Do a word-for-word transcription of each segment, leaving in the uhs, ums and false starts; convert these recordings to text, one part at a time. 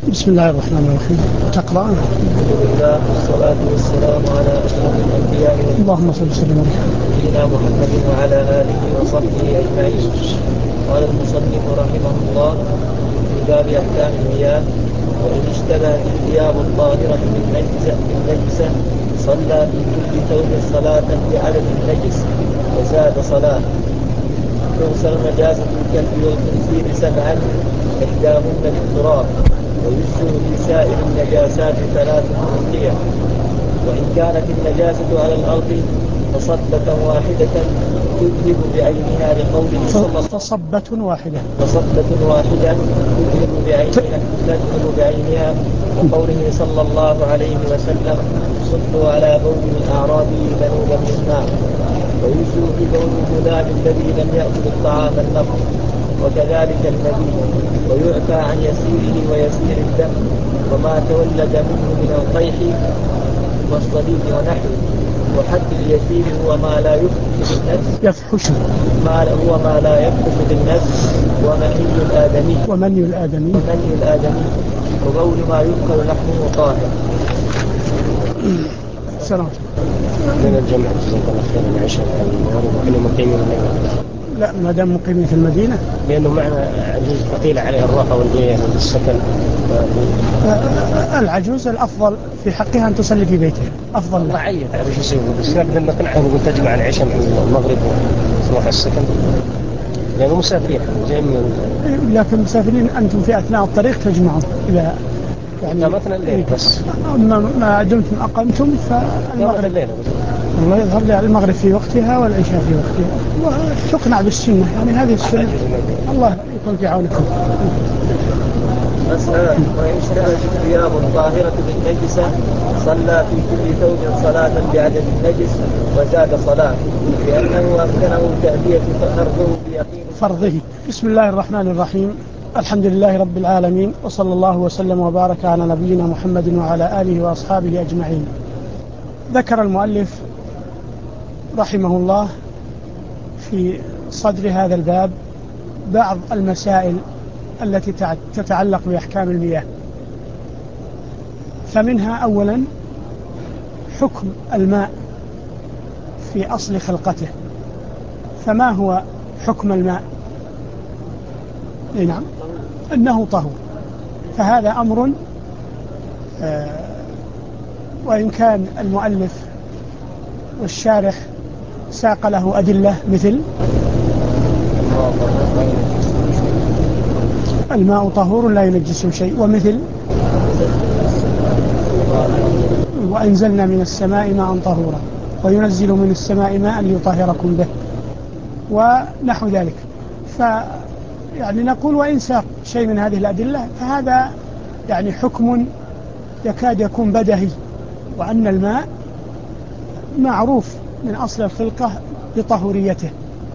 بسم الله الرحمن الرحيم. تقرأ. الحمد لله والصلاة والسلام على أشرف الأنبياء اللهم صل وسلم على نبينا محمد وعلى آله وصحبه أجمعين. قال المصنف رحمه الله في باب أحكام المياه: وإن اشتبهت الثياب الطاهرة بالنجسة بالنجسة صلى في كل ثوب صلاة بعدد النجس وزاد صلاة. تغسل نجاسة الكلب والخنزير سبعا إحداهن بالتراب، ويجزئ في سائر النجاسات ثلاثة أوقية. وإن كانت النجاسة على الأرض فصبة واحدة تذهب بعينها لقوله صلى الله عليه وسلم فصبة واحدة فصبة واحدة تذهب بعينها تذهب بعينها لقوله صلى الله عليه وسلم: صلوا على بول الأعرابي ذنوبا من ماء. ويجزئ في بول الغلام الذي لم يأكل الطعام النفط، وكذلك المذي. ويعفى عن يسيره ويسير الدم وما تولد منه من القيح والصديد ونحوه. وحد اليسير هو ما لا يفحش بالنفس يفحش ما هو ما لا يفحش بالنفس ومني الآدمي ومني الآدمي ومني الآدمي وبول ما يؤكل لحمه طاهر. سلام. من الجمع جزاك الله خير العشاء وكانوا مقيمين المدينة. لا، ما دام مقيمين في المدينة لأنه معنى عجوز ثقيلة عليها الراحة والبيئة والسكن. العجوز الأفضل في حقها أن تصلي في بيتها أفضل. الله عيد على شو يسوي، بس لكن نقنعها ونقول تجمع العشاء مع المغرب وتروح السكن لأنه مسافرين جايين من. لكن مسافرين أنتم في أثناء الطريق تجمعون إذا يعني مثلا الليل بس. أما ما دمتم أقمتم فالمغرب الليل الله يظهر لي المغرب في وقتها والعشاء في وقتها وتقنع بالسنة. يعني هذه السنة الله يكون في عونكم. مسألة: وإن اشتبهت الثياب الطاهرة بالنجسة صلى في كل ثوب صلاة بعدد النجس وزاد صلاة، لأنه أمكنه تأدية فرضه بيقين فرضه. بسم الله الرحمن الرحيم. الحمد لله رب العالمين، وصلى الله وسلم وبارك على نبينا محمد وعلى آله وأصحابه أجمعين. ذكر المؤلف رحمه الله في صدر هذا الباب بعض المسائل التي تتعلق بأحكام المياه. فمنها أولا حكم الماء في أصل خلقته. فما هو حكم الماء؟ نعم، أنه طهور. فهذا أمر آه وإن كان المؤلف والشارح ساق له أدلة مثل الماء طهور لا ينجسه شيء، ومثل وأنزلنا من السماء ماء طهورا وينزل من السماء ماء ليطهركم به ونحو ذلك. فيعني نقول وإن ساق شيء من هذه الأدلة فهذا يعني حكم يكاد يكون بدهي، وأن الماء معروف من أصل الخلقة بطهوريته،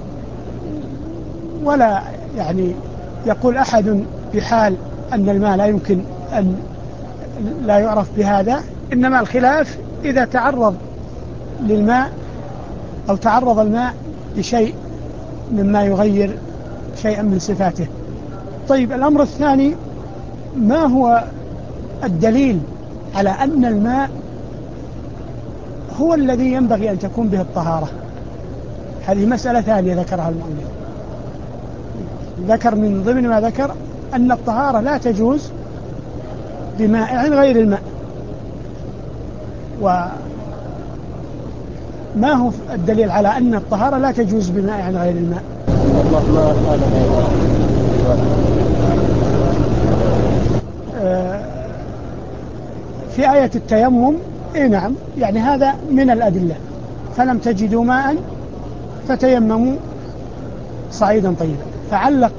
ولا يعني يقول أحد بحال أن الماء لا يمكن أن لا يعرف بهذا. إنما الخلاف إذا تعرض للماء أو تعرض الماء لشيء مما يغير شيئا من صفاته. طيب، الأمر الثاني: ما هو الدليل على أن الماء هو الذي ينبغي أن تكون به الطهارة؟ هذه مسألة ثانية ذكرها المؤلف. ذكر من ضمن ما ذكر أن الطهارة لا تجوز بمائع غير الماء. وما هو الدليل على أن الطهارة لا تجوز بمائع غير الماء؟ الله ما قال في آية التيمم. إيه نعم، يعني هذا من الأدلة: فلم تجدوا ماء فتيمموا صعيدا طيبا. فعلق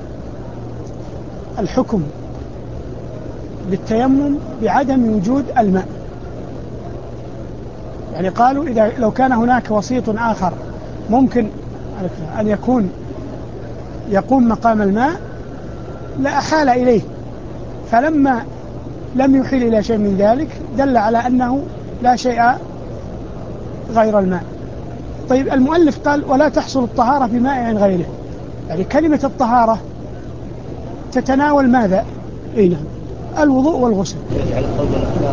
الحكم بالتيمم بعدم وجود الماء. يعني قالوا إذا لو كان هناك وسيط آخر ممكن أن يكون يقوم مقام الماء لأحال إليه، فلما لم يحيل إلى شيء من ذلك دل على أنه لا شيء غير الماء. طيب، المؤلف قال ولا تحصل الطهارة بماء غيره. يعني كلمة الطهارة تتناول ماذا؟ إيه نعم، الوضوء والغسل. يجعل قبل الأخلاق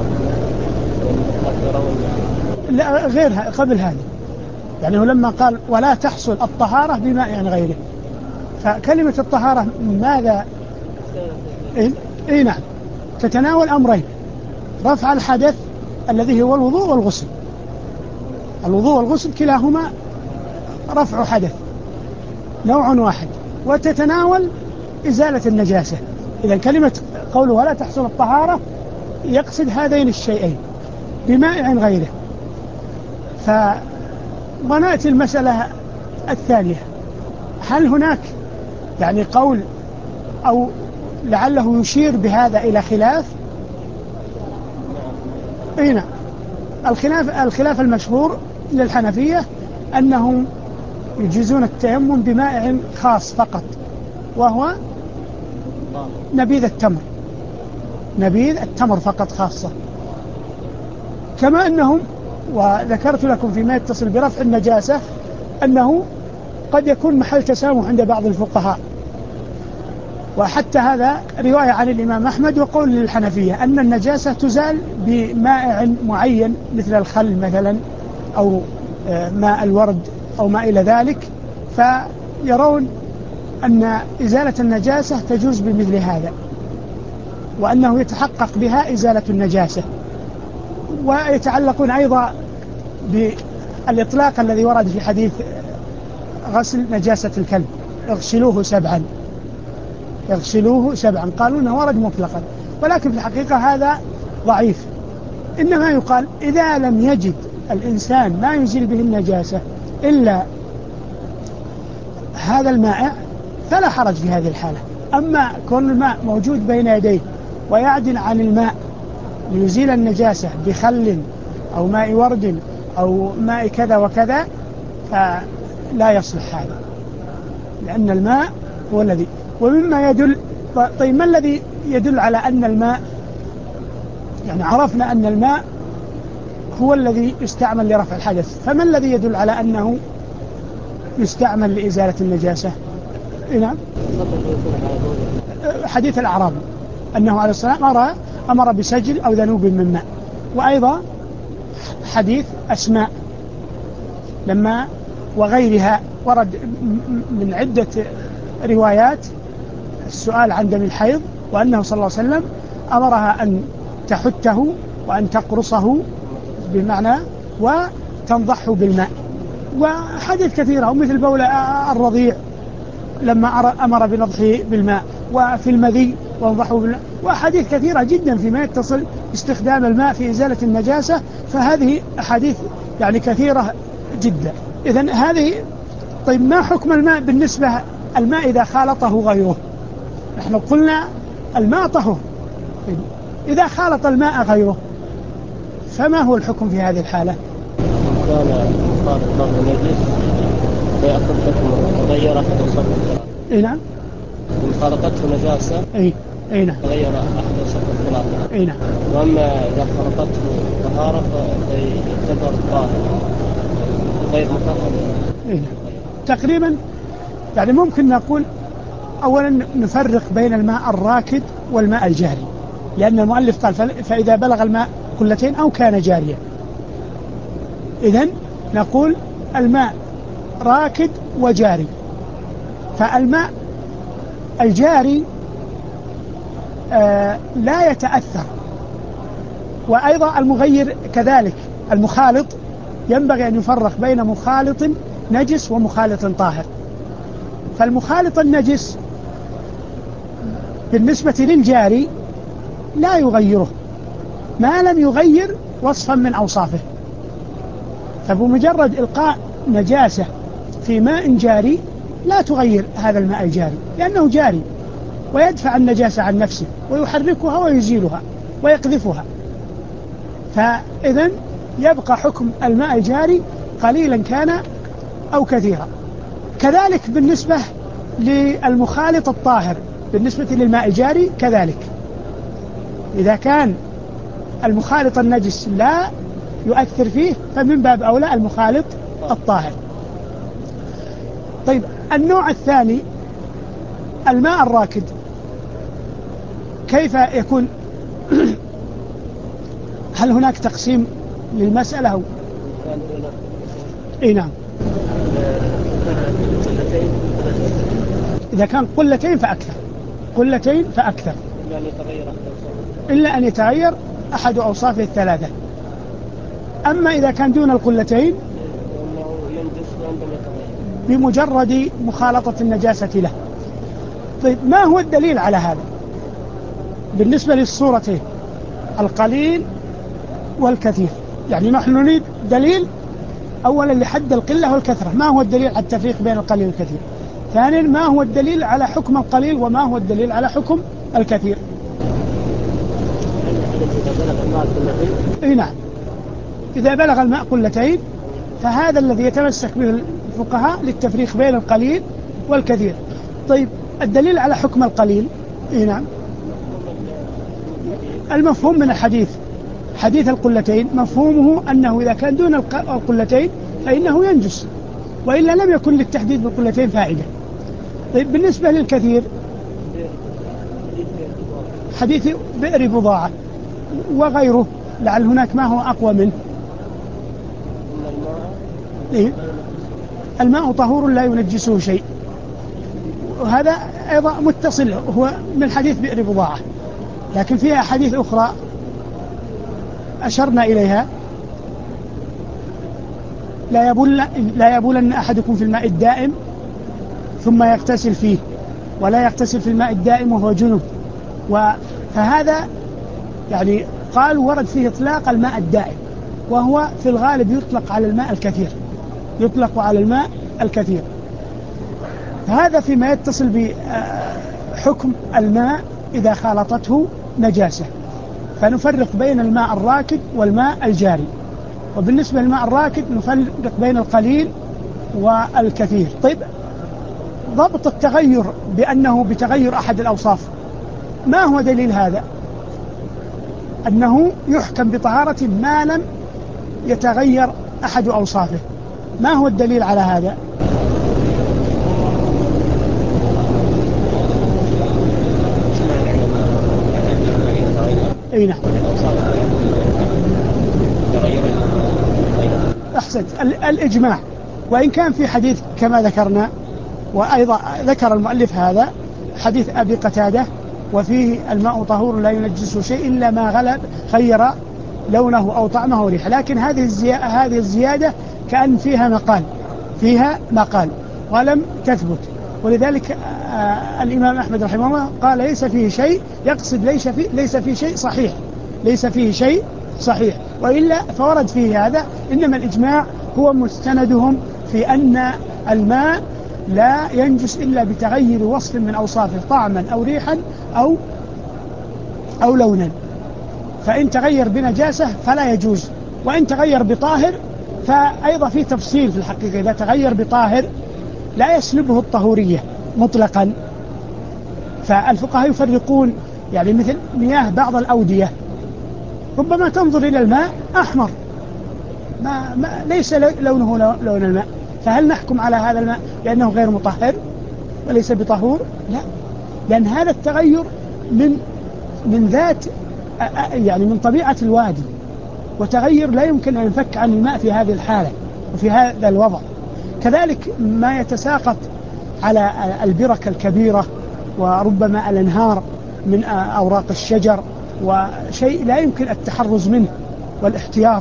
لا غيرها قبل هذه، يعني هو لما قال ولا تحصل الطهارة بماء يعني غيره، فكلمة الطهارة ماذا؟ إيه؟ إيه نعم، تتناول أمرين: رفع الحدث الذي هو الوضوء والغسل. الوضوء والغسل كلاهما رفع حدث نوع واحد، وتتناول إزالة النجاسة. إذا كلمة قوله ولا تحصل الطهارة يقصد هذين الشيئين بماء غيره. فنأتي المسألة الثانية: هل هناك يعني قول أو لعله يشير بهذا إلى خلاف؟ إيه نعم، الخلاف الخلاف المشهور للحنفية أنهم يجيزون التيمم بماء خاص فقط، وهو نبيذ التمر، نبيذ التمر فقط خاصة. كما أنهم، وذكرت لكم فيما يتصل برفع النجاسة، أنه قد يكون محل تسامح عند بعض الفقهاء، وحتى هذا رواية عن الإمام أحمد وقول للحنفية أن النجاسة تزال بماء معين مثل الخل مثلا أو ماء الورد أو ما إلى ذلك، فيرون أن إزالة النجاسة تجوز بمثل هذا، وأنه يتحقق بها إزالة النجاسة. ويتعلقون أيضا بالإطلاق الذي ورد في حديث غسل نجاسة الكلب: اغسلوه سبعا، اغسلوه سبعا، قالوا أنه ورد مطلقا، ولكن في الحقيقة هذا ضعيف. إنما يقال إذا لم يجد الإنسان ما يزيل به النجاسة إلا هذا الماء فلا حرج في هذه الحالة. أما كون الماء موجود بين يديه ويعدل عن الماء ليزيل النجاسة بخل أو ماء ورد أو ماء كذا وكذا فلا يصلح هذا، لأن الماء هو الذي. ومما يدل، طيب ما الذي يدل على أن الماء، يعني عرفنا أن الماء هو الذي يستعمل لرفع الحدث، فما الذي يدل على أنه يستعمل لإزالة النجاسة؟ نعم، حديث الأعرابي أنه عليه الصلاة والسلام أمر, أمر بسجل أو ذنوب من ماء. وأيضا حديث أسماء لما وغيرها ورد من عدة روايات السؤال عن دم الحيض، وأنه صلى الله عليه وسلم أمرها أن تحته وأن تقرصه بمعنى وتنضحه بالماء. وحديث كثيرة، ومثل بول الرضيع لما أمر بنضحه بالماء، وفي المذي وانضحه بالماء، وحديث كثيرة جدا فيما يتصل باستخدام الماء في إزالة النجاسة. فهذه أحاديث يعني كثيرة جدا. إذن هذه، طيب ما حكم الماء بالنسبة الماء إذا خالطه غيره؟ نحن قلنا الماء طهور، إذا خالط الماء غيره فما هو الحكم في هذه الحالة؟ كان خالط بعض النجس فيأخذ حكم غير أحد صفة. إيه نعم، إن خالطته نجاسة إيه إيه نعم، غير أحد صفة الثلاثة. إيه نعم. وأما إذا خالطته طهارة فيعتبر طاهر غير مطهر. إيه نعم. تقريبا يعني ممكن نقول أولا نفرق بين الماء الراكد والماء الجاري، لأن المؤلف قال فإذا بلغ الماء قلتين أو كان جاريا. إذن نقول الماء راكد وجاري. فالماء الجاري آه لا يتأثر، وأيضا المغير كذلك. المخالط ينبغي أن يفرق بين مخالط نجس ومخالط طاهر. فالمخالط النجس بالنسبة للجاري لا يغيره ما لم يغير وصفا من أوصافه. فبمجرد إلقاء نجاسة في ماء جاري لا تغير هذا الماء الجاري، لأنه جاري ويدفع النجاسة عن نفسه ويحركها ويزيلها ويقذفها. فإذن يبقى حكم الماء الجاري قليلا كان أو كثيرا. كذلك بالنسبة للمخالط الطاهر بالنسبة للماء الجاري كذلك، إذا كان المخالط النجس لا يؤثر فيه فمن باب أولى المخالط الطاهر. طيب النوع الثاني الماء الراكد، كيف يكون هل هناك تقسيم للمسألة أو؟ اي نعم. إذا كان قلتين فأكثر، قلتين فأكثر، إلا أن يتغير أحد أوصافه الثلاثة. أما إذا كان دون القلتين بمجرد مخالطة النجاسة له. طيب ما هو الدليل على هذا بالنسبة للصورتين القليل والكثير؟ يعني نحن نريد دليل أولا لحد القلة والكثرة، ما هو الدليل على التفريق بين القليل والكثير؟ ثانيا ما هو الدليل على حكم القليل وما هو الدليل على حكم الكثير؟ اي نعم، إذا بلغ الماء قلتين فهذا الذي يتمسك به الفقهاء للتفريق بين القليل والكثير. طيب الدليل على حكم القليل؟ اي نعم، المفهوم من الحديث، حديث القلتين مفهومه أنه إذا كان دون القلتين فإنه ينجس، وإلا لم يكن للتحديد بالقلتين فائدة. طيب بالنسبة للكثير حديث بئر بضاعة وغيره، لعل هناك ما هو أقوى منه. إيه؟ الماء طهور لا ينجسه شيء، وهذا أيضا متصل، هو من حديث بئر بضاعة، لكن فيها حديث أخرى أشرنا إليها: لا يبول لا يبولن أحدكم في الماء الدائم ثم يغتسل فيه، ولا يغتسل في الماء الدائم وهو جنب. فهذا يعني قال ورد فيه إطلاق الماء الدائم، وهو في الغالب يطلق على الماء الكثير، يطلق على الماء الكثير. فهذا فيما يتصل بحكم الماء إذا خالطته نجاسة، فنفرق بين الماء الراكد والماء الجاري. وبالنسبة للماء الراكد نفرق بين القليل والكثير. طيب ضبط التغير بأنه بتغير أحد الأوصاف، ما هو دليل هذا؟ أنه يحكم بطهارة ما لم يتغير أحد أوصافه. ما هو الدليل على هذا؟ أي نعم، أحسنت، الإجماع. وإن كان في حديث كما ذكرنا، وأيضا ذكر المؤلف هذا حديث أبي قتادة وفيه الماء طهور لا ينجسه شيء إلا ما غلب خير لونه أو طعمه أو ريحه، لكن هذه الزيادة, هذه الزيادة كأن فيها مقال فيها مقال ولم تثبت. ولذلك آه الإمام أحمد رحمه الله قال ليس فيه شيء، يقصد ليس فيه, ليس فيه شيء صحيح، ليس فيه شيء صحيح، وإلا فورد فيه هذا. إنما الإجماع هو مستندهم في أن الماء لا ينجس إلا بتغير وصف من أوصافه، طعما أو ريحا أو أو لونا. فإن تغير بنجاسة فلا يجوز، وإن تغير بطاهر فأيضا في تفصيل في الحقيقة. إذا تغير بطاهر لا يسلبه الطهورية مطلقا. فالفقهاء يفرقون، يعني مثل مياه بعض الأودية ربما تنظر إلى الماء أحمر، ما ما ليس لونه لون الماء، فهل نحكم على هذا الماء لأنه غير مطهر وليس بطهور؟ لا، لأن هذا التغير من من ذات يعني من طبيعة الوادي، وتغير لا يمكن أن ينفك عن الماء في هذه الحالة وفي هذا الوضع. كذلك ما يتساقط على البركة الكبيرة وربما الأنهار من أوراق الشجر، وشيء لا يمكن التحرز منه والاحتياط.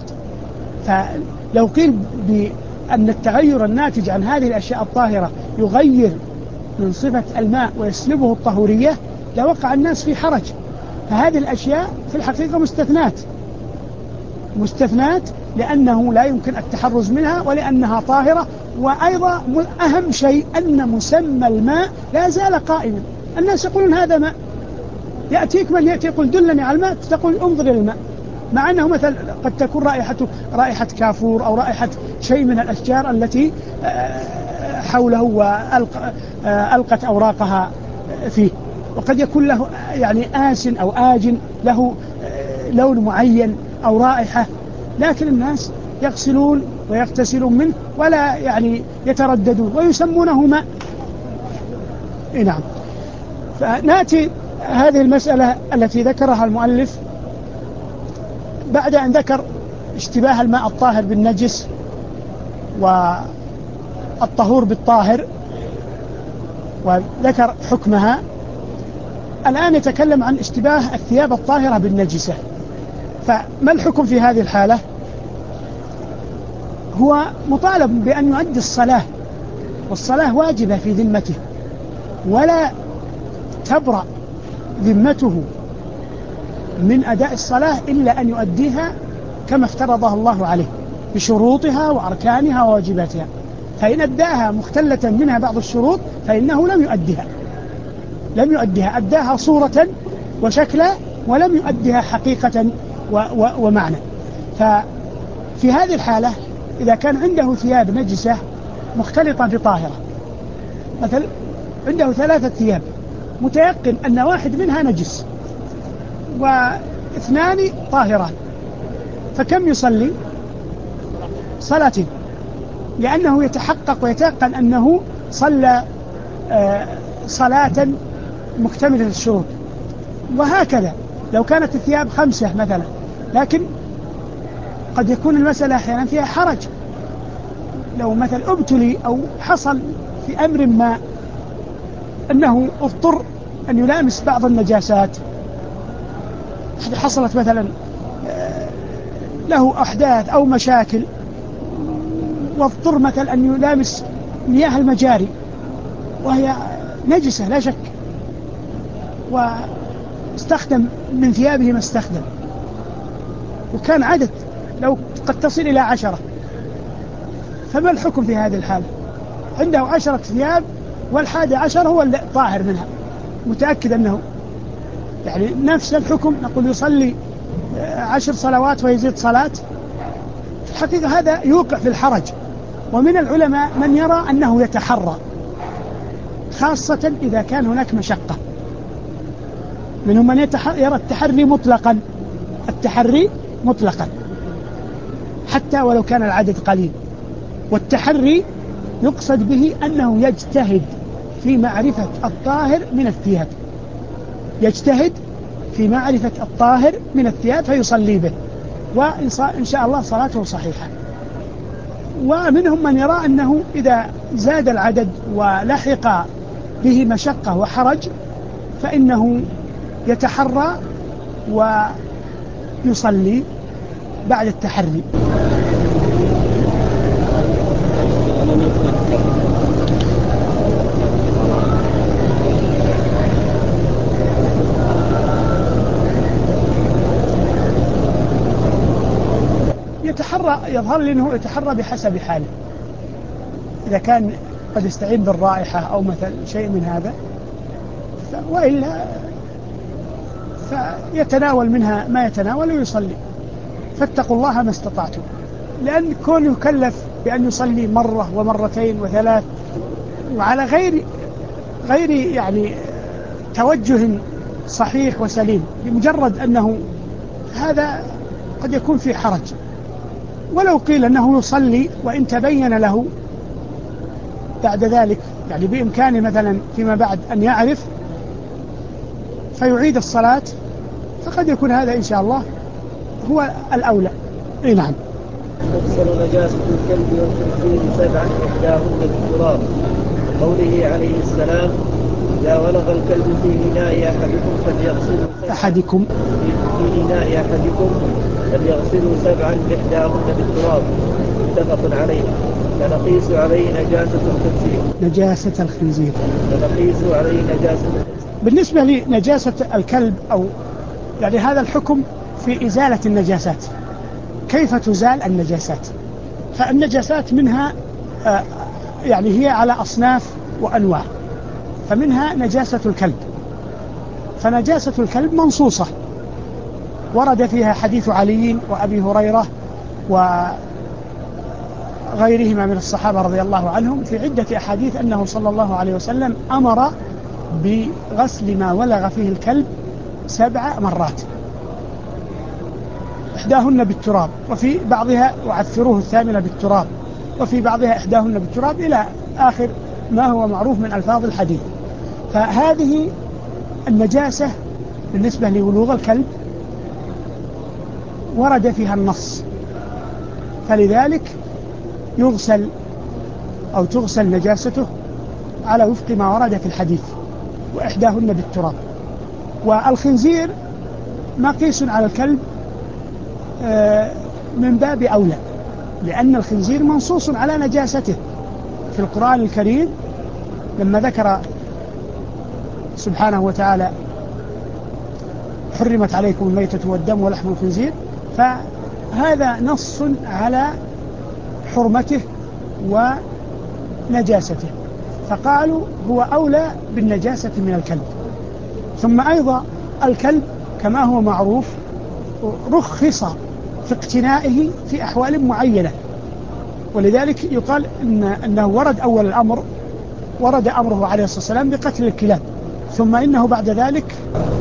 فلو قيل بأن التغير الناتج عن هذه الأشياء الطاهرة يغير من صفة الماء ويسلبه الطهورية لوقع الناس في حرج. فهذه الأشياء في الحقيقة مستثنات مستثنات لأنه لا يمكن التحرز منها ولأنها طاهرة. وأيضا أهم شيء أن مسمى الماء لا زال قائما. الناس يقولون هذا ماء، يأتيك من يأتي يقول دلني على الماء، تقول انظر إلى الماء، مع أنه مثل قد تكون رائحته رائحة كافور أو رائحة شيء من الأشجار التي حوله وألقت أوراقها فيه، وقد يكون له يعني آس أو آجن له لون معين أو رائحة، لكن الناس يغسلون ويغتسلون منه ولا يعني يترددون ويسمونه ماء. نعم. فنأتي هذه المسألة التي ذكرها المؤلف بعد أن ذكر اشتباه الماء الطاهر بالنجس والطهور بالطاهر وذكر حكمها، الآن يتكلم عن اشتباه الثياب الطاهرة بالنجسة. فما الحكم في هذه الحالة؟ هو مطالب بأن يؤدي الصلاة، والصلاة واجبة في ذمته، ولا تبرأ ذمته من أداء الصلاة إلا أن يؤديها كما افترضها الله عليه بشروطها وأركانها وواجباتها. فإن أداها مختلة منها بعض الشروط فإنه لم يؤديها لم يؤديها أداها صورة وشكلا ولم يؤديها حقيقة و و ومعنى. ففي هذه الحالة إذا كان عنده ثياب نجسة مختلطة بطاهرة، مثلا عنده ثلاثة ثياب متيقن أن واحد منها نجس واثنان طاهران، فكم يصلي؟ صلاتين، لأنه يتحقق ويتيقن أنه صلى صلاة مكتملة الشروط. وهكذا لو كانت الثياب خمسة مثلا، لكن قد يكون المسألة أحيانا فيها حرج، لو مثلا ابتلي أو حصل في أمر ما أنه اضطر أن يلامس بعض النجاسات، حصلت مثلا له أحداث أو مشاكل واضطر مثلا أن يلامس مياه المجاري وهي نجسة لا شك، واستخدم من ثيابه ما استخدم، وكان عدد لو قد تصل إلى عشرة، فما الحكم في هذه الحالة؟ عنده عشرة ثياب والحادي عشر هو اللي طاهر منها، متأكد أنه يعني نفس الحكم، نقول يصلي عشر صلوات ويزيد صلاة. في الحقيقة هذا يوقع في الحرج، ومن العلماء من يرى أنه يتحرى، خاصة إذا كان هناك مشقة. منهم من يرى التحري مطلقا التحري مطلقا حتى ولو كان العدد قليل. والتحري يقصد به أنه يجتهد في معرفة الطاهر من الثياب، يجتهد في معرفة الطاهر من الثياب فيصلي به، وإن شاء الله صلاته صحيحة. ومنهم من يرى أنه إذا زاد العدد ولحق به مشقة وحرج فإنه يتحرى ويصلي بعد التحري. يتحرى، يظهر لي أنه يتحرى بحسب حاله، إذا كان قد يستعين بالرائحة أو مثل شيء من هذا، وإلا فيتناول منها ما يتناول ويصلي. فاتقوا الله ما استطعتم، لأن كون يكلف بأن يصلي مرة ومرتين وثلاث وعلى غير غير يعني توجه صحيح وسليم، بمجرد أنه هذا قد يكون في حرج. ولو قيل أنه يصلي وإن تبين له بعد ذلك، يعني بإمكانه مثلا فيما بعد أن يعرف فيعيد الصلاة، فقد يكون هذا إن شاء الله هو الأولى. إيه نعم. تغسل نجاسة الكلب والخنزير سبعا إحداهن بالتراب، قوله عليه السلام: إذا ولغ الكلب في إناء أحدكم فليغسله أحدكم في إناء أحدكم فليغسلوا سبعا إحداهن بالتراب، متفق عليه. فنقيس عليه نجاسة الخنزير نجاسة الخنزير فنقيس عليه نجاسة الخنزير. بالنسبة لنجاسة الكلب أو يعني هذا الحكم في إزالة النجاسات. كيف تزال النجاسات؟ فالنجاسات منها آه يعني هي على أصناف وأنواع. فمنها نجاسة الكلب، فنجاسة الكلب منصوصة، ورد فيها حديث علي وأبي هريرة وغيرهما من الصحابة رضي الله عنهم في عدة أحاديث أنه صلى الله عليه وسلم أمر بغسل ما ولغ فيه الكلب سبع مرات، إحداهن بالتراب، وفي بعضها وعثروه الثامنة بالتراب، وفي بعضها إحداهن بالتراب، إلى آخر ما هو معروف من ألفاظ الحديث. فهذه النجاسة بالنسبة لولوغ الكلب. ورد فيها النص، فلذلك يغسل أو تغسل نجاسته على وفق ما ورد في الحديث، وإحداهن بالتراب. والخنزير مقيس على الكلب من باب أولى، لأن الخنزير منصوص على نجاسته في القرآن الكريم، لما ذكر سبحانه وتعالى حرمت عليكم الميتة والدم ولحم الخنزير، فهذا نص على حرمته ونجاسته، فقالوا هو أولى بالنجاسة من الكلب. ثم أيضا الكلب كما هو معروف رخص في اقتنائه في أحوال معينة، ولذلك يقال إن أنه ورد أول الأمر ورد أمره عليه الصلاة والسلام بقتل الكلاب، ثم إنه بعد ذلك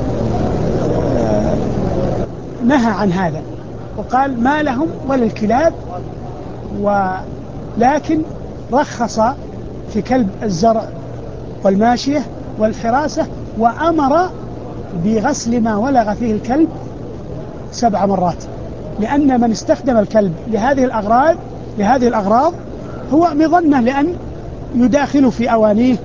نهى عن هذا وقال ما لهم وللكلاب، ولكن رخص في كلب الزرع والماشية والحراسة، وأمر بغسل ما ولغ فيه الكلب سبع مرات، لأن من استخدم الكلب لهذه الأغراض لهذه الأغراض هو مظنة لأن يداخل في أوانيه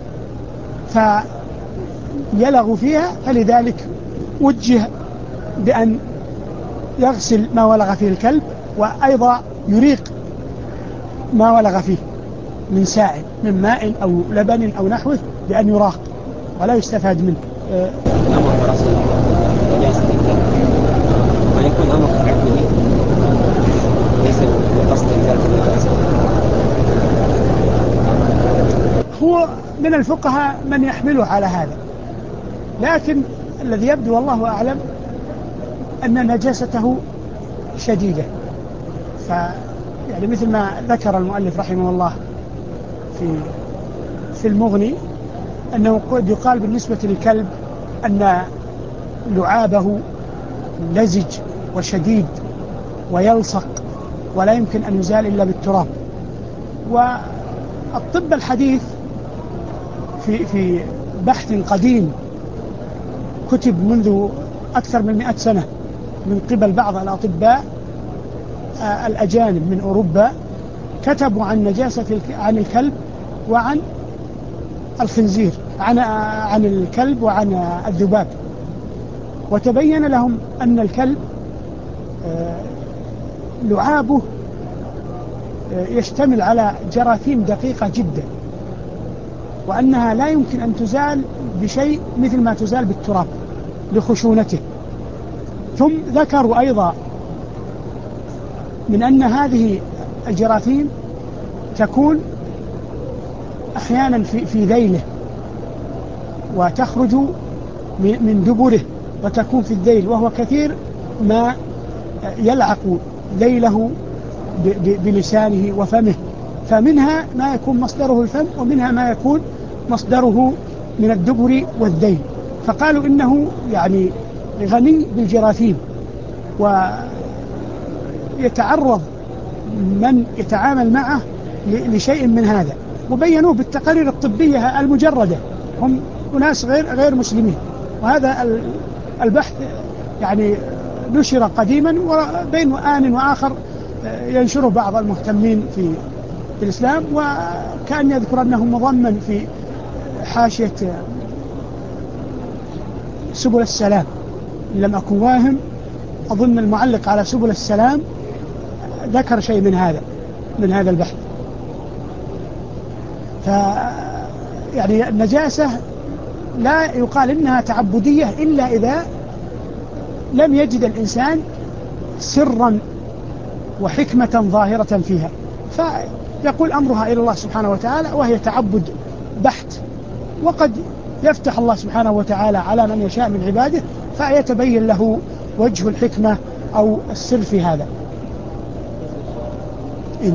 فيلغ فيها، فلذلك وجه بأن يغسل ما ولغ فيه الكلب، وأيضا يريق ما ولغ فيه من سائل من ماء أو لبن أو نحوه بأن يراق ولا يستفاد منه. أمر رسول الله نجاسة الكلب ويكون أمر تعبدي ليس بقصد إزالة النجاسة. هو من الفقهاء من يحمله على هذا، لكن الذي يبدو والله أعلم أن نجاسته شديدة، ف يعني مثل ما ذكر المؤلف رحمه الله في في المغني أنه قد يقال بالنسبة للكلب أن لعابه لزج وشديد ويلصق ولا يمكن أن يزال إلا بالتراب. والطب الحديث في في بحث قديم كتب منذ أكثر من مئة سنة من قبل بعض الأطباء الأجانب من أوروبا، كتبوا عن نجاسة عن الكلب وعن الخنزير عن عن الكلب وعن الذباب، وتبين لهم أن الكلب لعابه يشتمل على جراثيم دقيقة جدا، وأنها لا يمكن أن تزال بشيء مثل ما تزال بالتراب لخشونته. ثم ذكروا أيضا من أن هذه الجراثيم تكون أحيانا في, في ذيله وتخرج من دبره وتكون في الذيل، وهو كثير ما يلعق ذيله بلسانه وفمه، فمنها ما يكون مصدره الفم ومنها ما يكون مصدره من الدبر والذيل. فقالوا إنه يعني غني بالجراثيم ويتعرض من يتعامل معه لشيء من هذا، وبينوه بالتقارير الطبية المجردة، هم أناس غير غير مسلمين. وهذا البحث يعني نشر قديما، وبين آن وآخر ينشره بعض المهتمين في الإسلام، وكأن يذكر أنه مضمن في حاشية سبل السلام، إن لم أكن واهم أظن المعلق على سبل السلام ذكر شيء من هذا من هذا البحث. ف يعني النجاسة لا يقال إنها تعبدية إلا إذا لم يجد الإنسان سرا وحكمة ظاهرة فيها، فيقول أمرها إلى الله سبحانه وتعالى وهي تعبد بحت، وقد يفتح الله سبحانه وتعالى على من يشاء من عباده فيتبين له وجه الحكمة أو السر في هذا. إيه؟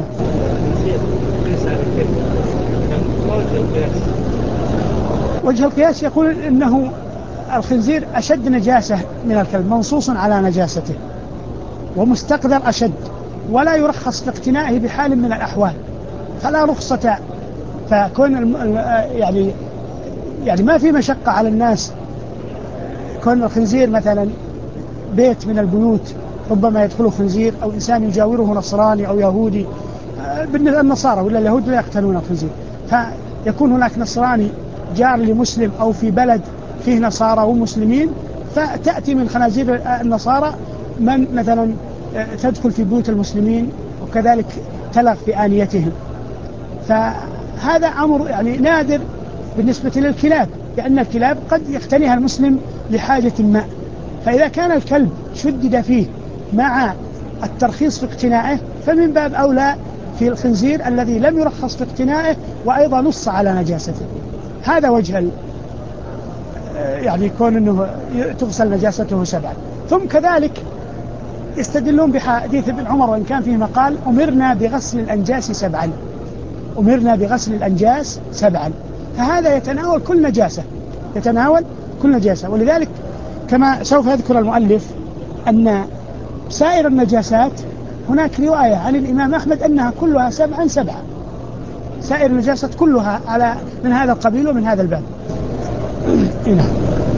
وجه القياس يقول إنه الخنزير أشد نجاسة من الكلب، منصوص على نجاسته ومستقدر أشد، ولا يرخص في اقتنائه بحال من الأحوال، فلا رخصة. فكون يعني يعني ما في مشقة على الناس، كون الخنزير مثلا بيت من البيوت ربما يدخله خنزير، أو إنسان يجاوره نصراني أو يهودي. بالنسبة للنصارى ولا اليهود لا يقتلون الخنزير، فيكون هناك نصراني جار لمسلم أو في بلد فيه نصارى ومسلمين، فتأتي من خنازير النصارى من مثلا تدخل في بيوت المسلمين وكذلك تلغ في آنيتهم. فهذا أمر يعني نادر بالنسبة للكلاب، لأن الكلاب قد يقتنيها المسلم لحاجة ما، فإذا كان الكلب شدد فيه مع الترخيص في اقتنائه فمن باب أولى في الخنزير الذي لم يرخص في اقتنائه وأيضا نص على نجاسته. هذا وجه يعني يكون أنه تغسل نجاسته سبعا. ثم كذلك يستدلون بحديث ابن عمر وإن كان فيه مقال: أمرنا بغسل الأنجاس سبعا، أمرنا بغسل الأنجاس سبعا. فهذا يتناول كل نجاسة، يتناول كل نجاسة. ولذلك كما سوف يذكر المؤلف أن سائر النجاسات هناك رواية عن الإمام أحمد أنها كلها سبعا سبعا، سائر النجاسات كلها على من هذا القبيل ومن هذا الباب. ويجزئ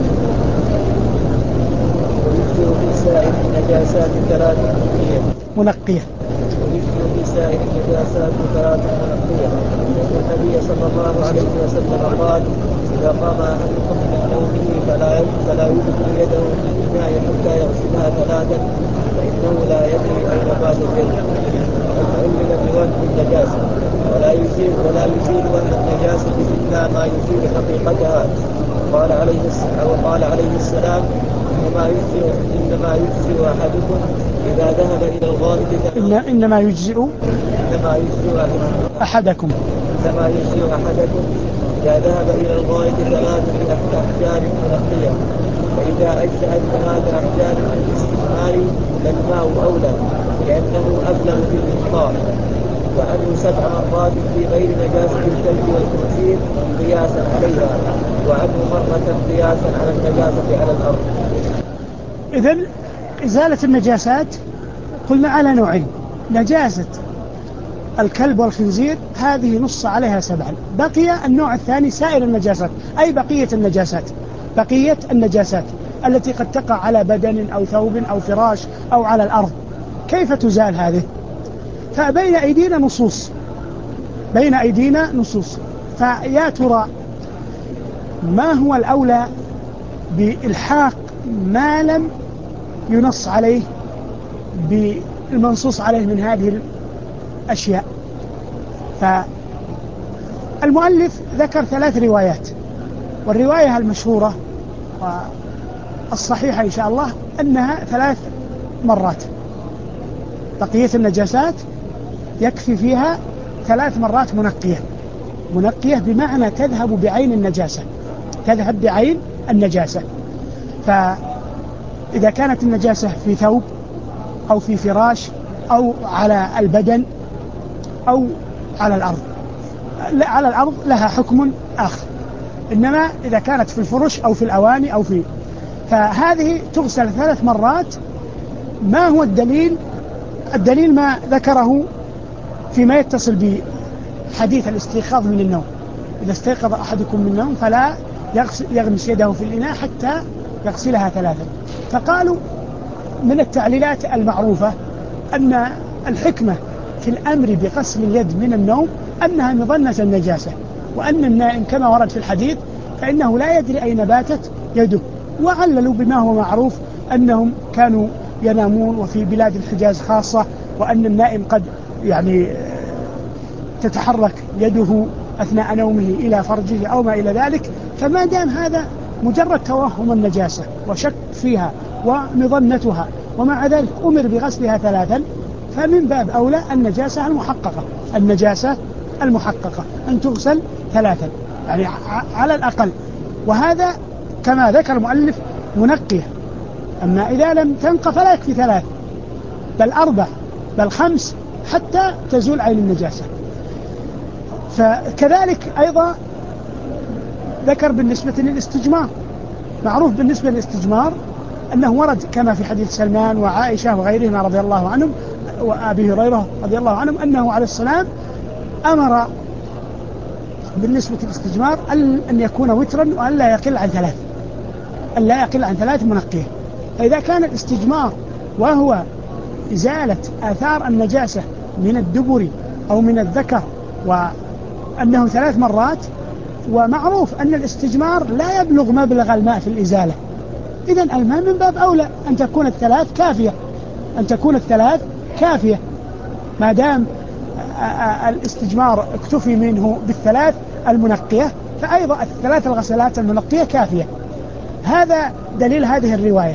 في سائر النجاسات ثلاث منقية منقية ويجزئ في سائر النجاسات ثلاث منقية لأن النبي صلى الله عليه وسلم قال: إذا قام أحدكم من نومه فلا فلا يدخل يده في الإناء حتى يغسلها ثلاثا فإنه لا يدري أين باتت يده. المعلل بوجه النجاسة ولا يزيل ولا يزيل وجه النجاسة إلا ما يزيل حقيقتها. قال عليه وقال عليه السلام: إنما يجزئ إنما يجزئ أحدكم إذا ذهب إلى الغائط إن إنما يجزئ إنما يجزئ أحدكم إنما يجزئ أحدكم إذا ذهب إلى الغائط ثلاث أحجار منقية، فإذا أجزأت ثلاث أحجار من الاستثمار فالماء أولى لأنه أبلغ في الإنقاء. وعنه سبع مرات في غير نجاسة الكلب والخنزير قياسا عليها، وعنه مرة قياسا على النجاسة على الأرض. إذن إزالة النجاسات قلنا على نوعين: نجاسة الكلب والخنزير هذه نص عليها سبعا، بقي النوع الثاني سائر النجاسات، أي بقية النجاسات، بقية النجاسات التي قد تقع على بدن أو ثوب أو فراش أو على الأرض. كيف تزال هذه؟ فبين أيدينا نصوص بين أيدينا نصوص فيا ترى ما هو الأولى بإلحاق ما لم ينص عليه بالمنصوص عليه من هذه الأشياء؟ فالمؤلف ذكر ثلاث روايات، والرواية المشهورة والصحيحة إن شاء الله أنها ثلاث مرات. بقية النجاسات يكفي فيها ثلاث مرات منقية، منقية بمعنى تذهب بعين النجاسة، تذهب بعين النجاسة. فإذا كانت النجاسة في ثوب أو في فراش أو على البدن أو على الأرض، لا على الأرض لها حكم آخر، إنما إذا كانت في الفرش أو في الأواني أو في فهذه تغسل ثلاث مرات. ما هو الدليل؟ الدليل ما ذكره فيما يتصل بحديث الاستيقاظ من النوم: إذا استيقظ أحدكم من النوم فلا يغمس يده في الإناء حتى يغسلها ثلاثا. فقالوا من التعليلات المعروفة أن الحكمة في الأمر بغسل اليد من النوم أنها مظنة النجاسة، وأن النائم كما ورد في الحديث فإنه لا يدري أين باتت يده. وعللوا بما هو معروف أنهم كانوا ينامون وفي بلاد الحجاز خاصة، وأن النائم قد يعني تتحرك يده أثناء نومه إلى فرجه أو ما إلى ذلك. فما دام هذا مجرد توهم النجاسة وشك فيها ومظنتها ومع ذلك أمر بغسلها ثلاثا، فمن باب أولى النجاسة المحققة النجاسة المحققة أن تغسل ثلاثا يعني على الأقل. وهذا كما ذكر المؤلف منقية. أما إذا لم تنق فلا يكفي ثلاث بل أربع بل خمس حتى تزول عين النجاسة. فكذلك أيضا ذكر بالنسبة للاستجمار. معروف بالنسبة للاستجمار أنه ورد كما في حديث سلمان وعائشة وغيرهما رضي الله عنهم وأبي هريرة رضي الله عنهم أنه عليه السلام أمر بالنسبة للاستجمار أن يكون وترا وأن لا يقل عن ثلاث أن لا يقل عن ثلاث منقية. فإذا كان الاستجمار وهو إزالة آثار النجاسة من الدبر أو من الذكر وأنه ثلاث مرات، ومعروف أن الاستجمار لا يبلغ مبلغ الماء في الإزالة، إذن الماء من باب أولى أن تكون الثلاث كافية، أن تكون الثلاث كافية ما دام الاستجمار اكتفي منه بالثلاث المنقية، فأيضا الثلاث الغسلات المنقية كافية. هذا دليل هذه الرواية.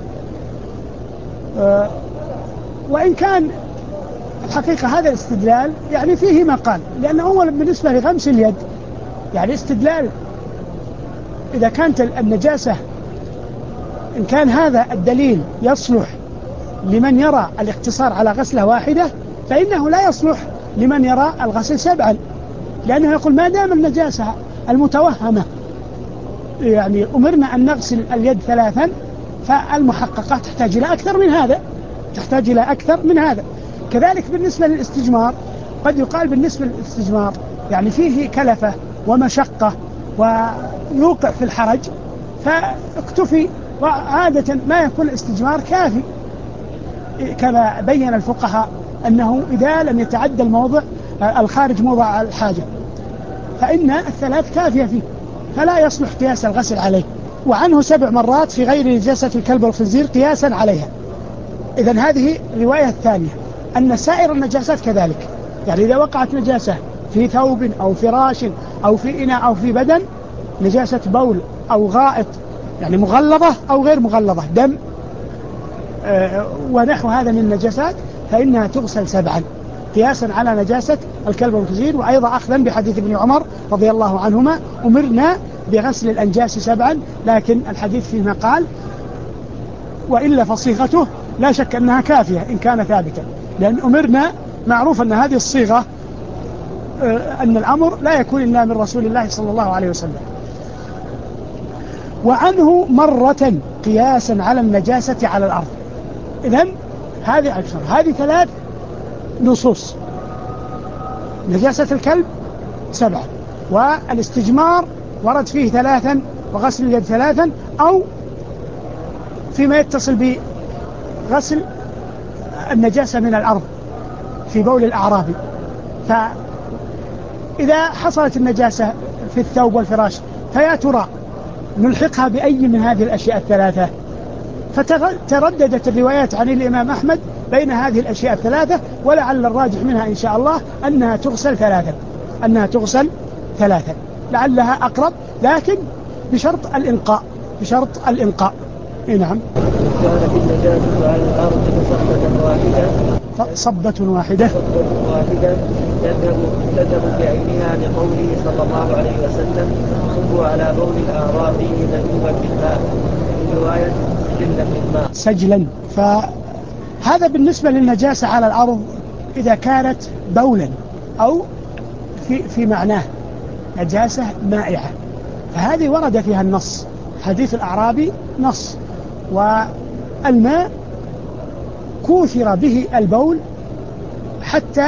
أه وإن كان الحقيقة هذا الاستدلال يعني فيه مقال، لأن أولا بالنسبة لغمس اليد يعني استدلال إذا كانت النجاسة، إن كان هذا الدليل يصلح لمن يرى الاقتصار على غسلة واحدة، فإنه لا يصلح لمن يرى الغسل سبعا، لأنه يقول ما دام النجاسة المتوهمة يعني أمرنا أن نغسل اليد ثلاثا، فالمحققة تحتاج إلى أكثر من هذا، تحتاج إلى أكثر من هذا. كذلك بالنسبة للاستجمار، قد يقال بالنسبة للاستجمار يعني فيه كلفة ومشقة ويوقع في الحرج، فاكتفي، وعادة ما يكون الاستجمار كافي، كما بين الفقهاء أنه إذا لم يتعدى الموضع الخارج موضع الحاجة فإن الثلاث كافية فيه، فلا يصلح قياس الغسل عليه. وعنه سبع مرات في غير نجاسة الكلب والخنزير قياسا عليها. إذن هذه الرواية الثانية، أن سائر النجاسات كذلك، يعني إذا وقعت نجاسة في ثوب أو فراش أو في إناء أو في بدن، نجاسة بول أو غائط يعني مغلظة أو غير مغلظة، دم آه ونحو هذا من النجاسات، فإنها تغسل سبعا قياسا على نجاسة الكلب والخنزير. وأيضا أخذا بحديث ابن عمر رضي الله عنهما أمرنا بغسل الأنجاس سبعا، لكن الحديث فيه مقال، وإلا فصيغته لا شك أنها كافية إن كان ثابتا، لأن أمرنا معروف أن هذه الصيغة أن الأمر لا يكون إلا من رسول الله صلى الله عليه وسلم. وعنه مرة قياسا على النجاسة على الأرض. إذن هذه أكثر، هذه ثلاث نصوص، نجاسة الكلب سبعة، والاستجمار ورد فيه ثلاثا، وغسل اليد ثلاثا، أو فيما يتصل بغسل النجاسة من الأرض في بول الأعرابي. فإذا حصلت النجاسة في الثوب والفراش فيا ترى نلحقها بأي من هذه الأشياء الثلاثة؟ فترددت الروايات عن الإمام أحمد بين هذه الأشياء الثلاثة، ولعل الراجح منها إن شاء الله أنها تغسل ثلاثا، أنها تغسل ثلاثا لعلها أقرب، لكن بشرط الإنقاء، بشرط الإنقاء. إيه نعم. كانت النجاسة على الأرض صبة واحدة صبة واحدة صبة واحدة تذهب تذهب بعينها لقوله صلى الله عليه وسلم صبوا على بول الأعرابي ذنوبا بالماء، في رواية سجلا بالماء سجلا. فهذا بالنسبة للنجاسة على الأرض إذا كانت بولا أو في, في معناه نجاسة مائعة، فهذه ورد فيها النص، حديث الأعرابي نص، والماء كوثر به البول حتى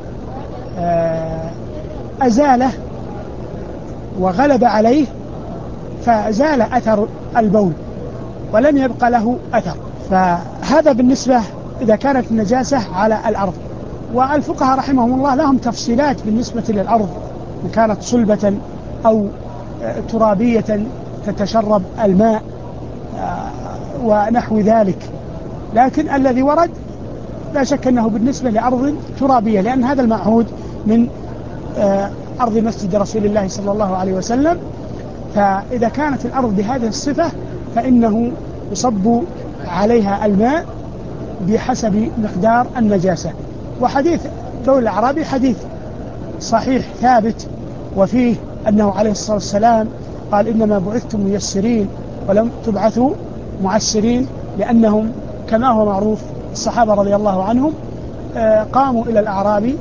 أزاله وغلب عليه فزال أثر البول ولم يبقى له أثر. فهذا بالنسبة إذا كانت النجاسة على الأرض. والفقهاء رحمهم الله لهم تفصيلات بالنسبة للأرض، إن كانت صلبة أو ترابية تتشرب الماء ونحو ذلك، لكن الذي ورد لا شك أنه بالنسبة لأرض ترابية، لأن هذا المعهود من أرض مسجد رسول الله صلى الله عليه وسلم. فإذا كانت الأرض بهذه الصفة فإنه يصب عليها الماء بحسب مقدار النجاسة. وحديث بول الأعرابي حديث صحيح ثابت، وفيه أنه عليه الصلاة والسلام قال إنما بعثتم ميسرين ولم تبعثوا معسرين، لأنهم كما هو معروف الصحابة رضي الله عنهم قاموا إلى الأعرابي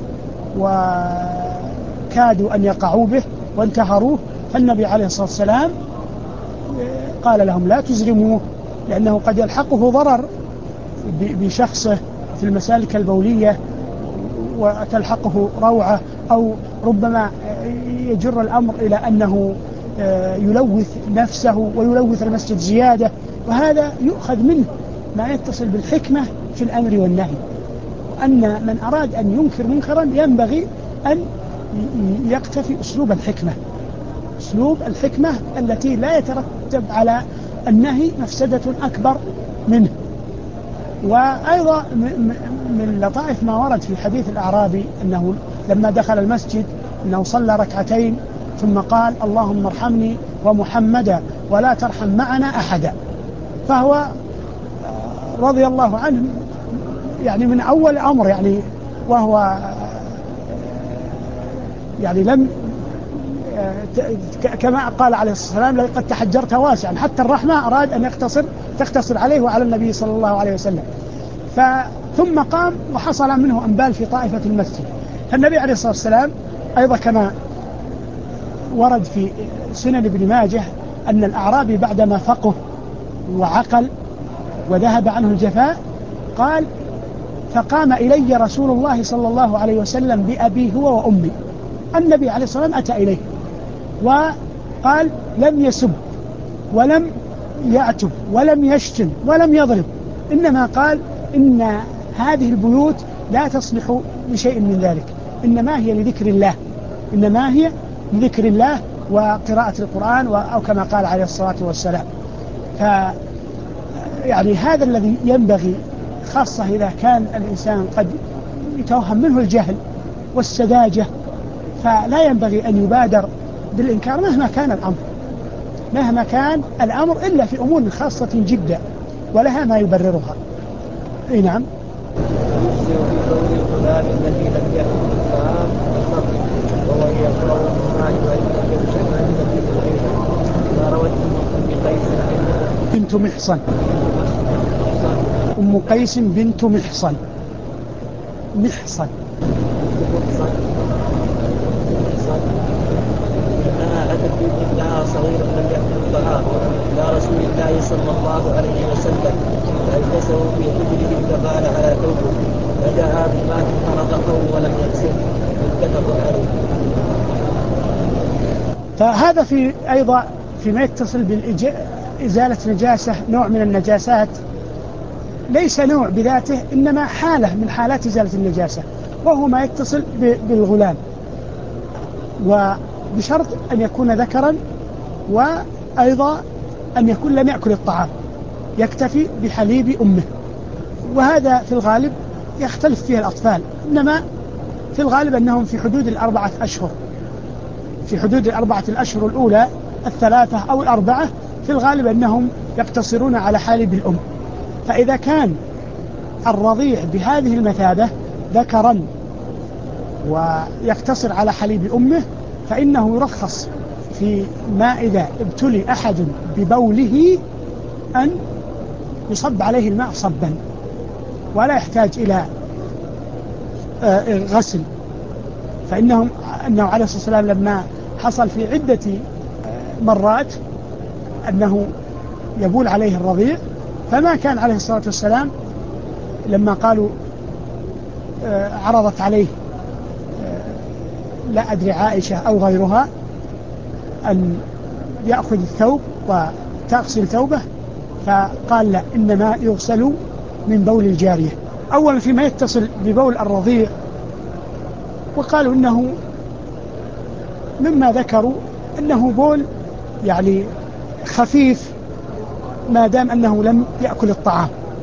وكادوا أن يقعوا به وانتهروه، فالنبي عليه الصلاة والسلام قال لهم لا تزرموه، لأنه قد يلحقه ضرر بشخصه في المسالك البولية وتلحقه روعة، أو ربما يجر الأمر إلى أنه يلوث نفسه ويلوث المسجد زيادة، وهذا يؤخذ منه ما يتصل بالحكمة في الأمر والنهي. أن من أراد أن ينكر منكرا ينبغي أن يقتفي أسلوب الحكمة، أسلوب الحكمة التي لا يترتب على النهي مفسدة أكبر منه. وأيضا من لطائف ما ورد في حديث الأعرابي أنه لما دخل المسجد أنه صلى ركعتين ثم قال اللهم ارحمني ومحمدا ولا ترحم معنا أحدا، فهو رضي الله عنه يعني من أول أمر يعني، وهو يعني لم كما قال عليه الصلاة والسلام لقد تحجرت واسعا، حتى الرحمة أراد أن يقتصر تقتصر عليه وعلى النبي صلى الله عليه وسلم. ثم قام وحصل منه أنبال في طائفة المسجد. فالنبي عليه الصلاة والسلام أيضا كما ورد في سنن ابن ماجه أن الأعرابي بعدما فقه وعقل وذهب عنه الجفاء قال فقام إلي رسول الله صلى الله عليه وسلم بأبي هو وأمي. النبي عليه الصلاة والسلام أتى إليه وقال لم يسب ولم يعتب ولم يشتم ولم يضرب، إنما قال إن هذه البيوت لا تصلح لشيء من ذلك، إنما هي لذكر الله، إنما هي لذكر الله وقراءة القرآن أو كما قال عليه الصلاة والسلام. ف يعني هذا الذي ينبغي، خاصة إذا كان الإنسان قد يتوهم منه الجهل والسذاجة، فلا ينبغي أن يبادر بالإنكار مهما كان الأمر، مهما كان الأمر إلا في أمور خاصة جدا ولها ما يبررها. إيه نعم. بنت محصن، أم قيس بنت محصن محصن أنها أتت بابنها صغيرا لم يأكل الطعام إلى رسول الله صلى الله عليه وسلم فأجلسه في حجره فقال على ثوبه فدعا بماء فرقه ولم يغسله، متفق عليه. فهذا في أيضا فيما يتصل بإزالة نجاسة، نوع من النجاسات ليس نوع بذاته إنما حالة من حالات إزالة النجاسة، وهو ما يتصل بالغلام، وبشرط أن يكون ذكرا، وأيضا أن يكون لم يأكل الطعام، يكتفي بحليب أمه. وهذا في الغالب يختلف فيه الأطفال، إنما في الغالب أنهم في حدود الأربعة أشهر، في حدود الأربعة الأشهر الأولى الثلاثة أو الأربعة في الغالب أنهم يقتصرون على حليب الأم. فإذا كان الرضيع بهذه المثابة ذكرا ويقتصر على حليب أمه فإنه يرخص في ما إذا ابتلي أحد ببوله أن يصب عليه الماء صبا ولا يحتاج إلى غسل. فإنهم أنه عليه الصلاة والسلام لما حصل في عدة مرات أنه يبول عليه الرضيع، فما كان عليه الصلاة والسلام لما قالوا عرضت عليه لا أدري عائشة أو غيرها أن يأخذ الثوب وتغسل ثوبه، فقال لا، إنما يغسل من بول الجارية. أولا فيما يتصل ببول الرضيع، وقالوا إنه مما ذكروا أنه بول يعني خفيف ما دام أنه لم يأكل الطعام،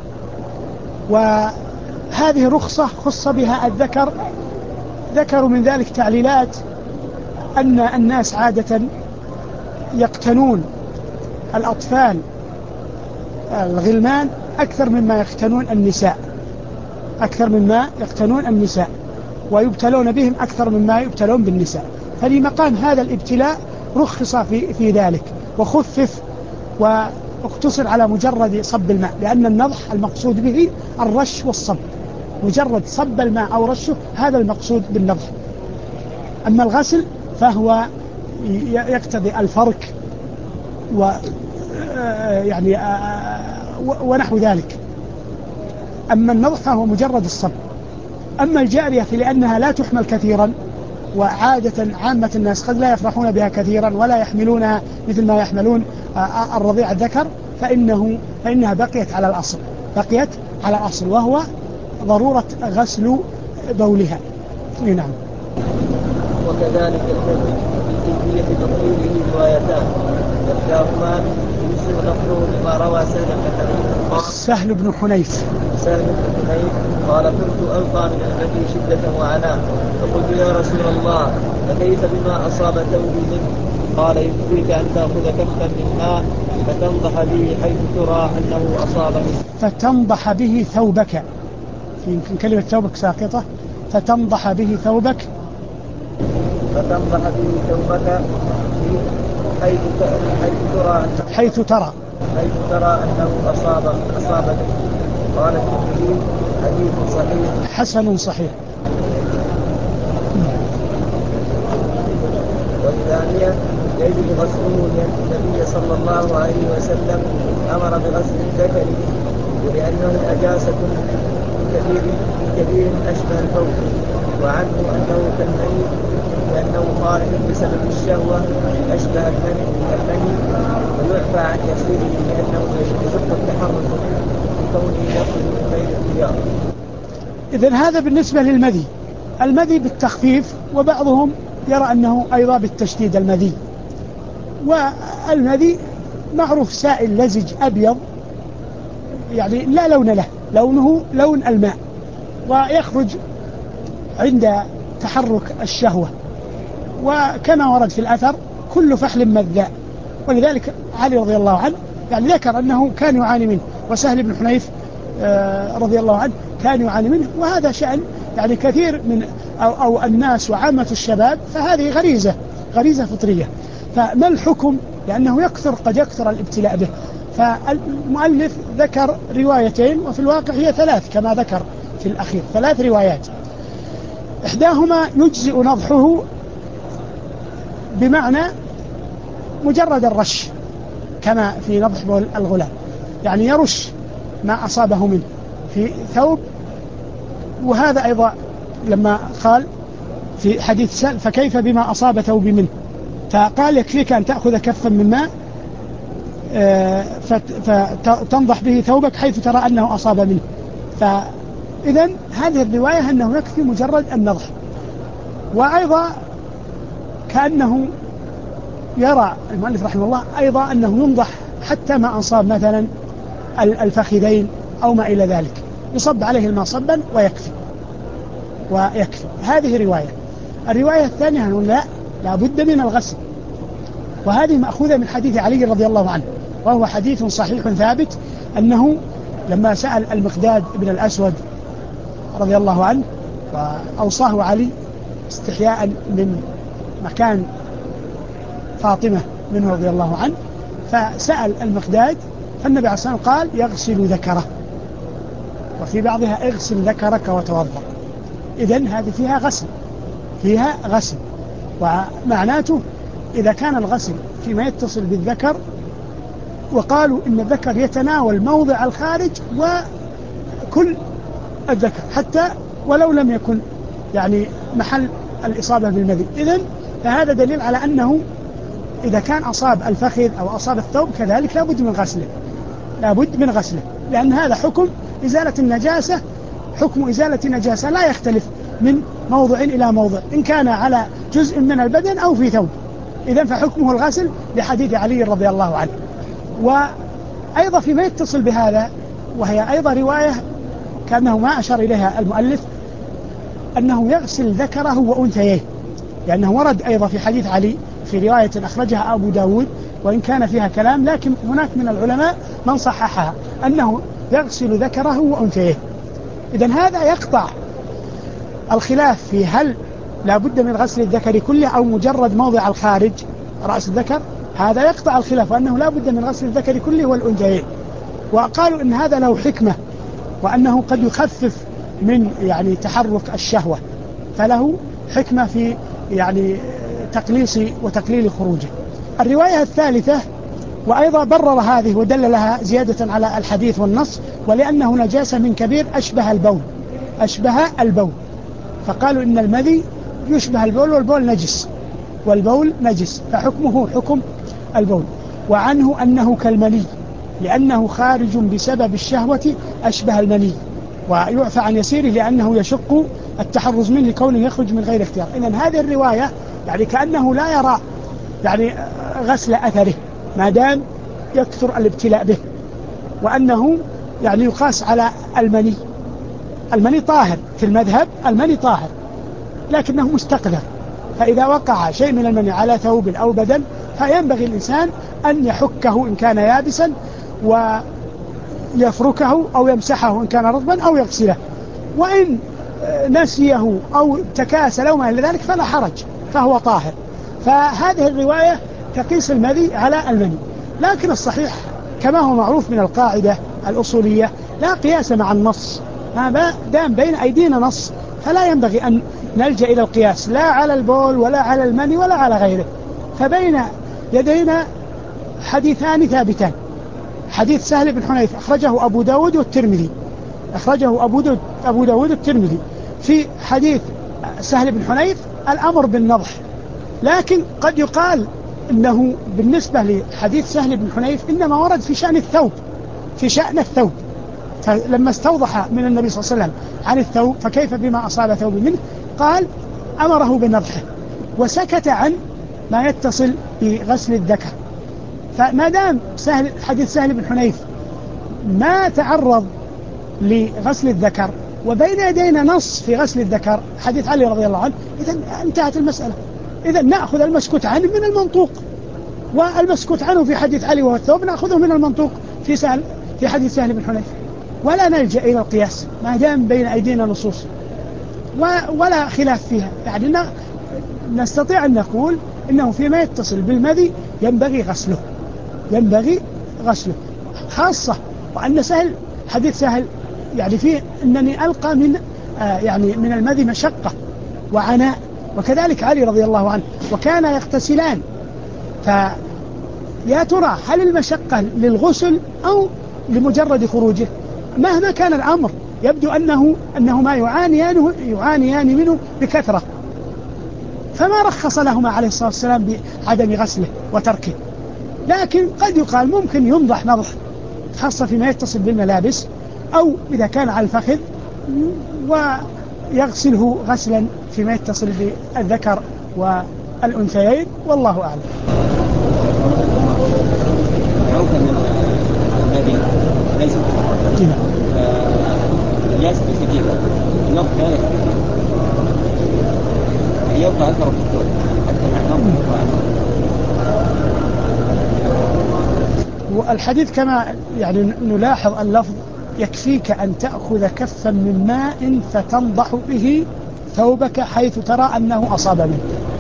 وهذه رخصة خص بها الذكر. ذكروا من ذلك تعليلات أن الناس عادة يقتنون الأطفال الغلمان أكثر مما يقتنون النساء، أكثر مما يقتنون النساء ويبتلون بهم أكثر مما يبتلون بالنساء. فلمقام هذا الابتلاء رخص في, في ذلك وخفف واقتصر على مجرد صب الماء، لأن النضح المقصود به الرش والصب، مجرد صب الماء أو رشه هذا المقصود بالنضح. أما الغسل فهو يقتضي الفرك و يعني ونحو ذلك. أما النضح فهو مجرد الصب. أما الجارية فلأنها لا تحمل كثيرا، وعادة عامة الناس قد لا يفرحون بها كثيرا ولا يحملونها مثل ما يحملون الرضيع الذكر، فإنه فإنها بقيت على الأصل، بقيت على الأصل وهو ضرورة غسل بولها. نعم. وكذلك المذي في كيفية تطهيره روايتان، إحداهما يسر نقله لما روى سهل بن حنيف سهل بن حنيف سهل بن حنيف قال كنت ألقى من المذي شدة وعناء، فقلت يا رسول الله فكيف بما أصاب ثوبي منه؟ قال يكفيك أن تأخذ كفا من ماء فتنضح به حيث ترى أنه أصاب منه. فتنضح به ثوبك، يمكن كلمة ثوبك ساقطة. فتنضح به ثوبك فتنضح به ثوبك حيث ترى حيث ترى حيث ترى أنه أصاب أصاب منه. قال الترمذي حديث صحيح حسن صحيح. والثانية يجب غسله لأن النبي صلى الله عليه وسلم أمر بغسل الذكر منه، ولأنه نجاسة كثير كثير أشبه البول، وعنه أنه كالمني لأنه خارج بسبب الشهوة أشبه المني ويعفى عن يسيره لأنه يشق التحرك منه بكونه يخرج من بين الثياب. إذن هذا بالنسبة للمذي. المذي بالتخفيف، وبعضهم يرى أنه أيضا بالتشديد المذي. والمذي معروف سائل لزج أبيض، يعني لا لون له، لونه لون الماء، ويخرج عند تحرك الشهوة، وكما ورد في الأثر كل فحل مذاء. ولذلك علي رضي الله عنه يعني ذكر أنه كان يعاني منه، وسهل بن حنيف رضي الله عنه كان يعاني منه. وهذا شأن يعني كثير من أو, أو الناس وعامة الشباب، فهذه غريزة غريزة فطرية. فما الحكم؟ لأنه يكثر قد يكثر الابتلاء به. فالمؤلف ذكر روايتين، وفي الواقع هي ثلاث كما ذكر في الأخير، ثلاث روايات. إحداهما يجزئ نضحه بمعنى مجرد الرش كما في نضح بول الغلام، يعني يرش ما أصابه منه في ثوب. وهذا أيضا لما قال في حديث سهل فكيف بما أصاب ثوبي منه، فقال يكفيك أن تأخذ كفا من ماء فتنضح به ثوبك حيث ترى أنه أصاب منه. فإذن هذه الرواية أنه يكفي مجرد النضح. وأيضا كأنه يرى المؤلف رحمه الله أيضا أنه ينضح حتى ما أصاب مثلا الفخذين أو ما إلى ذلك، يصب عليه الماء صبا ويكفي ويكفي. هذه رواية. الرواية الثانية أنه لا لابد من الغسل، وهذه مأخوذة من حديث علي رضي الله عنه، وهو حديث صحيح ثابت أنه لما سأل المقداد بن الأسود رضي الله عنه وأوصاه علي استحياء من مكان فاطمة منه رضي الله عنه، فسأل المقداد، فالنبي عليه الصلاة والسلام قال يغسل ذكره، وفي بعضها اغسل ذكرك وتوضأ. إذن هذه فيها غسل فيها غسل ومعناته إذا كان الغسل فيما يتصل بالذكر، وقالوا إن الذكر يتناول موضع الخارج وكل الذكر حتى ولو لم يكن يعني محل الإصابة بالمذي، إذن فهذا دليل على أنه إذا كان أصاب الفخذ أو أصاب الثوب كذلك لابد من غسله لابد من غسله لأن هذا حكم إزالة النجاسة. حكم إزالة النجاسة لا يختلف من موضع إلى موضع، إن كان على جزء من البدن أو في ثوب، إذن فحكمه الغسل لحديث علي رضي الله عنه. وأيضا فيما يتصل بهذا، وهي أيضا رواية كأنه ما أشار إليها المؤلف، أنه يغسل ذكره وأنثيه، لأنه ورد أيضا في حديث علي في رواية أخرجها أبو داود وإن كان فيها كلام، لكن هناك من العلماء من صححها أنه يغسل ذكره وأنثيه. إذن هذا يقطع الخلاف في هل لا بد من غسل الذكر كله أو مجرد موضع الخارج رأس الذكر. هذا يقطع الخلاف وأنه لا بد من غسل الذكر كله والأنثيين. وقالوا إن هذا له حكمة، وأنه قد يخفف من يعني تحرك الشهوة، فله حكمة في يعني تقليص وتقليل خروجه. الرواية الثالثة وأيضا برر هذه ودل لها زيادة على الحديث والنص، ولأنه نجاسة من كبير أشبه البول أشبه البول فقالوا إن المذي يشبه البول والبول نجس والبول نجس فحكمه حكم البول. وعنه أنه كالمني لأنه خارج بسبب الشهوة أشبه المني، ويعفى عن يسيره لأنه يشق التحرز منه كونه يخرج من غير اختيار. إذن هذه الرواية يعني كأنه لا يرى يعني غسل أثره ما دام يكثر الابتلاء به، وأنه يعني يقاس على المني. المني طاهر في المذهب، المني طاهر لكنه مستقذر، فإذا وقع شيء من المني على ثوب أو بدن فينبغي الإنسان أن يحكه إن كان يابسا ويفركه أو يمسحه إن كان رطبا أو يغسله، وإن نسيه أو تكاسل أو ما إلى ذلك فلا حرج فهو طاهر. فهذه الرواية تقيس المذي على المني، لكن الصحيح كما هو معروف من القاعدة الأصولية لا قياس مع النص، ما دام بين أيدينا نص فلا ينبغي أن نلجأ إلى القياس لا على البول ولا على المني ولا على غيره. فبين يدينا حديثان ثابتان، حديث سهل بن حنيف أخرجه أبو داود والترمذي، أخرجه أبو داود, أبو داود والترمذي. في حديث سهل بن حنيف الأمر بالنضح، لكن قد يقال إنه بالنسبة لحديث سهل بن حنيف إنما ورد في شأن الثوب، في شأن الثوب، فلما استوضح من النبي صلى الله عليه وسلم عن الثوب فكيف بما أصاب ثوب منه قال أمره بنضحه، وسكت عن ما يتصل بغسل الذكر. فما دام سهل حديث سهل بن حنيف ما تعرض لغسل الذكر وبين يدينا نص في غسل الذكر حديث علي رضي الله عنه، إذن انتهت المسألة. إذن نأخذ المسكوت عنه من المنطوق، والمسكوت عنه في حديث علي وهو الثوب نأخذه من المنطوق في سهل في حديث سهل بن حنيف، ولا نلجأ إلى القياس ما دام بين أيدينا نصوص ولا خلاف فيها. يعني نستطيع أن نقول إنه فيما يتصل بالمذي ينبغي غسله، ينبغي غسله خاصة وأن سهل حديث سهل يعني فيه أنني ألقى من آه يعني من المذي مشقة وعناء، وكذلك علي رضي الله عنه وكان يغتسلان. فيا ترى هل المشقة للغسل أو لمجرد خروجه؟ مهما كان الأمر يبدو أنه أنهما يعانيان يعانيان منه بكثرة، فما رخص لهما عليه الصلاة والسلام بعدم غسله وتركه. لكن قد يقال ممكن ينضح نضح خاصة فيما يتصل بالملابس أو إذا كان على الفخذ، ويغسله غسلا فيما يتصل بالذكر والأنثيين، والله أعلم. معروف أن النبي ليس الياس بالكثيرة النظر لا يكفي يبقى أثر في الثوب حتى مع النظر يبقى أثر. والحديث كما يعني نلاحظ اللفظ يكفيك أن تأخذ كفا من ماء فتنضح به ثوبك حيث ترى أنه أصاب منه.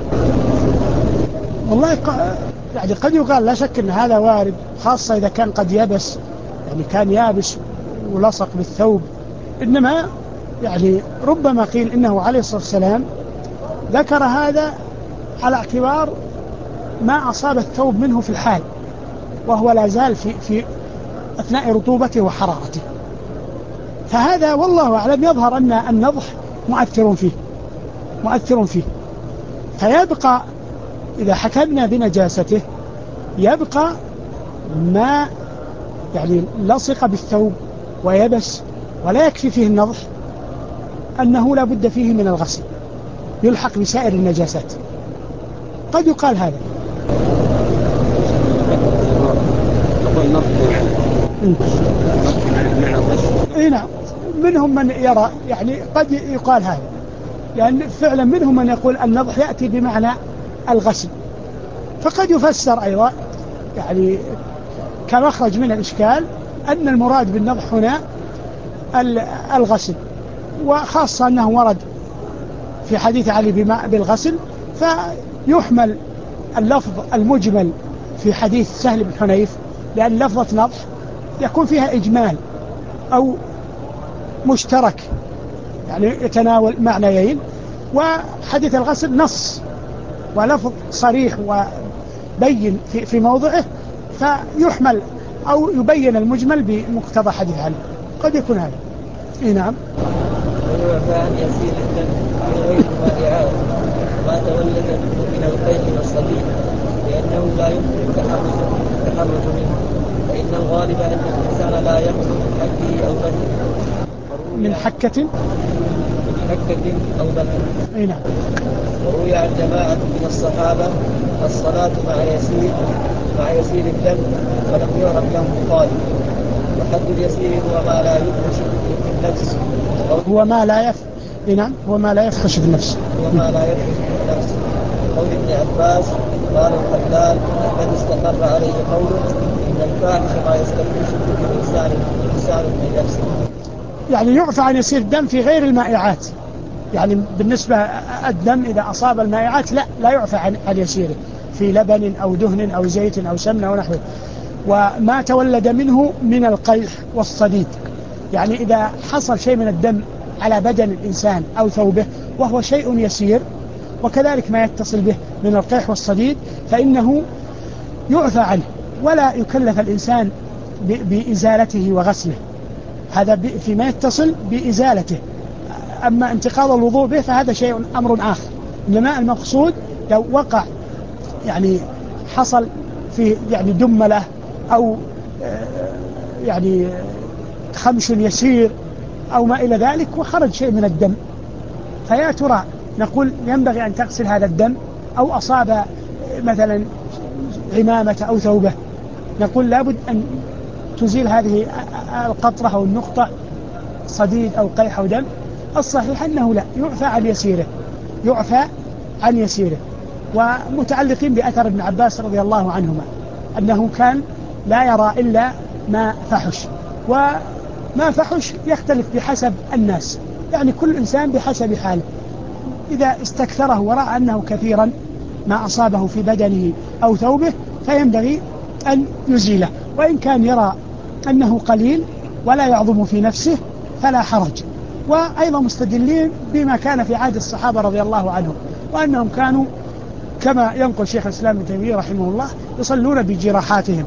والله يعني قد يقال لا شك أن هذا وارد، خاصة إذا كان قد يبس، يعني كان يابس ولصق بالثوب. إنما يعني ربما قيل إنه عليه الصلاة والسلام ذكر هذا على اعتبار ما أصاب الثوب منه في الحال، وهو لا زال في, في أثناء رطوبته وحرارته. فهذا والله أعلم يظهر أن النضح مؤثر فيه مؤثر فيه فيبقى إذا حكمنا بنجاسته يبقى ما يعني لصق بالثوب ويبس ولا يكفي فيه النضح، أنه لا بد فيه من الغسل يلحق بسائر النجاسات. قد يقال هذا. نعم، منهم من يرى يعني قد يقال هذا، يعني فعلا منهم من يقول النضح يأتي بمعنى الغسل، فقد يفسر أيضا يعني كمخرج من الإشكال أن المراد بالنضح هنا الغسل، وخاصة أنه ورد في حديث علي بماء بالغسل، فيحمل اللفظ المجمل في حديث سهل بن حنيف، لأن لفظة نضح يكون فيها إجمال أو مشترك يعني يتناول معنيين، وحديث الغسل نص ولفظ صريح وبين في, في موضعه، فيحمل أو يبين المجمل بمقتضى حديث علي. قد يكون هذا. إيه نعم. ويعفى يسير الدم من غير ما إعادة ما تولد من القيء والصديق، لأنه لا يمكن التحرز التحرز منه، فإن الغالب أن الإنسان لا يخرج من حده أو بدنه. من حكة من حكة أو بلد. أي نعم. وروي عن جماعة من الصحابة الصلاة مع يسير مع يسير الدم ولم يعرف لهم قال. وحد اليسير هو ما لا يفحش في النفس هو ما لا يف نعم هو ما لا يفحش في النفس هو ما لا يفحش في النفس. قول ابن عباس قال الخلال الذي استقر عليه قوله إن الفاحش ما يستفحش به الإنسان الإنسان في نفسه. يعني يعفى عن يسير الدم في غير المائعات. يعني بالنسبة الدم إذا أصاب المائعات لا لا يعفى عن عن يسيره في لبن أو دهن أو زيت أو سمنة ونحوه. وما تولد منه من القيح والصديد، يعني إذا حصل شيء من الدم على بدن الإنسان أو ثوبه وهو شيء يسير، وكذلك ما يتصل به من القيح والصديد، فإنه يعفى عنه ولا يكلف الإنسان بإزالته وغسله. هذا فيما يتصل بإزالته. أما انتقاض الوضوء به فهذا شيء أمر آخر. إنما المقصود لو وقع يعني حصل في يعني دملة أو يعني خمش يسير أو ما إلى ذلك وخرج شيء من الدم، فيا ترى نقول ينبغي أن تغسل هذا الدم، أو أصاب مثلا عمامة أو ثوبه، نقول لابد أن تزيل هذه القطرة أو النقطة صديد أو قيح أو دم. الصحيح أنه لا، يعفى عن يسيره يعفى عن يسيره. ومتعلقين بأثر ابن عباس رضي الله عنهما أنه كان لا يرى إلا ما فحش، وما فحش يختلف بحسب الناس، يعني كل إنسان بحسب حاله. إذا استكثره ورأى أنه كثيرا ما أصابه في بدنه أو ثوبه فينبغي أن يزيله، وإن كان يرى أنه قليل ولا يعظم في نفسه فلا حرج. وأيضا مستدلين بما كان في عهد الصحابة رضي الله عنهم، وأنهم كانوا كما ينقل شيخ الإسلام ابن تيمية رحمه الله يصلون بجراحاتهم.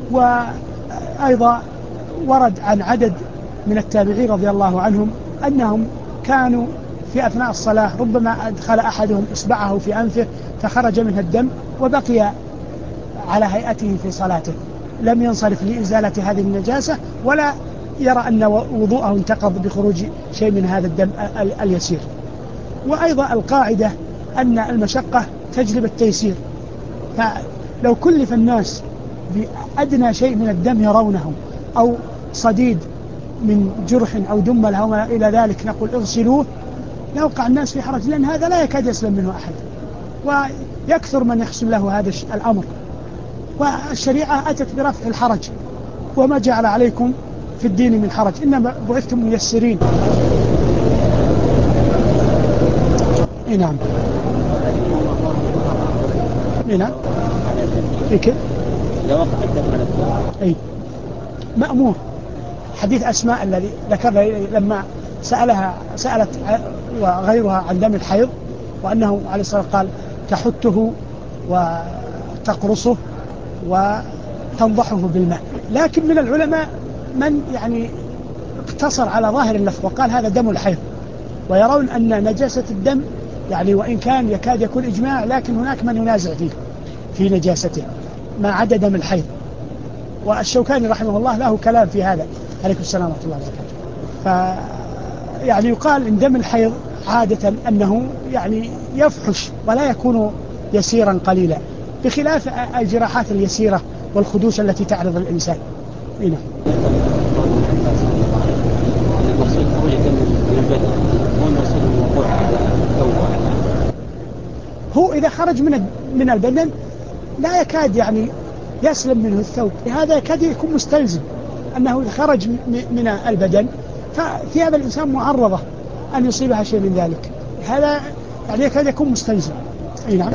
وأيضا ورد عن عدد من التابعين رضي الله عنهم أنهم كانوا في أثناء الصلاة ربما أدخل أحدهم إصبعه في أنفه فخرج منه الدم وبقي على هيئته في صلاته، لم ينصرف لإزالة هذه النجاسة ولا يرى أن وضوءه انتقض بخروج شيء من هذا الدم اليسير. وأيضا القاعدة أن المشقة تجلب التيسير، فلو كلف الناس بأدنى شيء من الدم يرونه أو صديد من جرح أو دمل أو ما إلى ذلك نقول اغسلوه، يوقع الناس في حرج، لأن هذا لا يكاد يسلم منه أحد، ويكثر من يحصل له هذا الأمر. والشريعة أتت برفع الحرج، وما جعل عليكم في الدين من حرج إنما بعثتم ميسرين. إيه نعم إيه نعم إيه كيف أي مأمور. حديث أسماء الذي ذكرنا لما سألها سألت وغيرها عن دم الحيض، وأنه عليه الصلاة والسلام قال تحته وتقرصه وتنضحه بالماء. لكن من العلماء من يعني اقتصر على ظاهر اللفظ وقال هذا دم الحيض، ويرون أن نجاسة الدم يعني وإن كان يكاد يكون إجماع لكن هناك من ينازع فيه في نجاسته ما عدا دم الحيض. والشوكاني رحمه الله له كلام في هذا عليكم السلام ورحمة الله وبركاته. ف يعني يقال إن دم الحيض عادة أنه يعني يفحش ولا يكون يسيرا قليلا، بخلاف الجراحات اليسيرة والخدوش التي تعرض الإنسان. هنا المقصود خروج الدم من البدن مو المقصود الوقوع على ثوب. هو إذا خرج من من البدن لا يكاد يعني يسلم منه الثوب، هذا يكاد يكون مستلزم أنه خرج من البدن، فثياب الإنسان معرضة أن يصيبها شيء من ذلك، هذا يعني يكاد يكون مستلزم. أي نعم.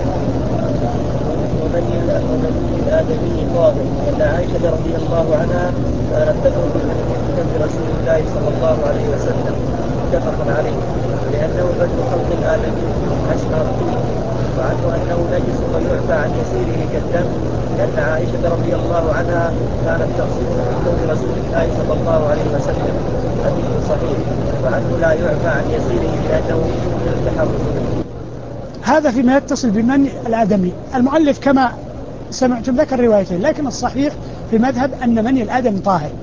وبني الآدمي قال أن عائشة رضي الله عنها كانت تدعو في رسول الله صلى الله عليه وسلم متفق عليه، لأنه بدء خلق الآدمي أشهر الطين، وعنه أنه نجس ويعفى عن يسيره كالدم، لأن عائشة رضي الله عنها كانت تغسله من ثوب رسول الله صلى الله عليه وسلم، حديث صحيح. وعنه لا يعفى عن يسيره لأنه يمكن التحرز منه. هذا فيما يتصل بمني الآدمي. المؤلف كما سمعتم ذكر روايتين، لكن الصحيح في المذهب أن مني الآدم طاهر،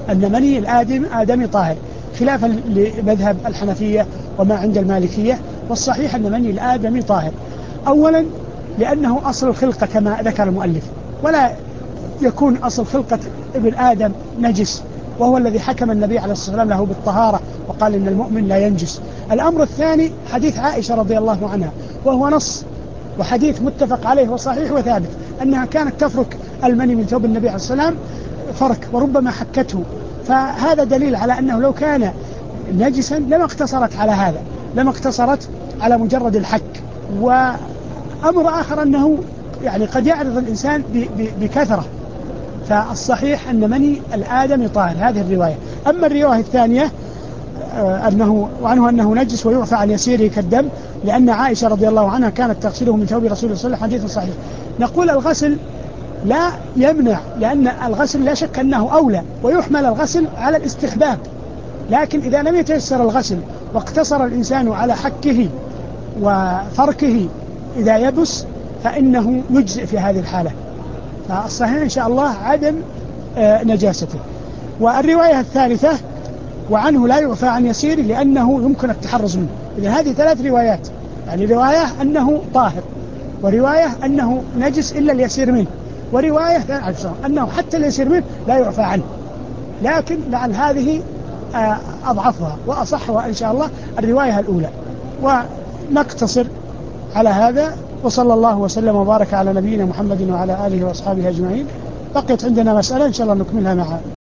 أن مني الآدم آدمي طاهر، خلافا لمذهب الحنفية وما عند المالكية. والصحيح أن مني الآدمي طاهر، أولا لأنه أصل الخلقة كما ذكر المؤلف، ولا يكون أصل خلقة ابن آدم نجس، وهو الذي حكم النبي عليه الصلاة والسلام له بالطهارة وقال إن المؤمن لا ينجس. الأمر الثاني حديث عائشة رضي الله عنها، وهو نص وحديث متفق عليه وصحيح وثابت، أنها كانت تفرك المني من ثوب النبي عليه الصلاة والسلام فرك وربما حكته، فهذا دليل على أنه لو كان نجسا لما اقتصرت على هذا، لما اقتصرت على مجرد الحك. وأمر آخر أنه يعني قد يعرض الإنسان بكثرة، فالصحيح أن مني الآدمي طاهر، هذه الرواية. أما الرواية الثانية أنه وعنه أنه نجس ويعفى عن يسيره كالدم، لأن عائشة رضي الله عنها كانت تغسله من ثوب رسول الله صلى الله عليه وسلم، حديث صحيح. نقول الغسل لا يمنع، لأن الغسل لا شك أنه أولى، ويحمل الغسل على الاستحباب، لكن إذا لم يتيسر الغسل واقتصر الإنسان على حكه وفركه إذا يبس فإنه يجزئ في هذه الحالة، فالصحيح إن شاء الله عدم نجاسته. والرواية الثالثة وعنه لا يعفى عن يسير لأنه يمكن التحرز منه. إذن هذه ثلاث روايات، يعني رواية أنه طاهر، ورواية أنه نجس إلا اليسير منه، ورواية أنه حتى اليسير منه لا يعفى عنه. لكن لعل هذه أضعفها، وأصحها إن شاء الله الرواية الأولى. ونقتصر على هذا، وصلى الله وسلم وبارك على نبينا محمد وعلى آله وأصحابه أجمعين. بقيت عندنا مسألة إن شاء الله نكملها مع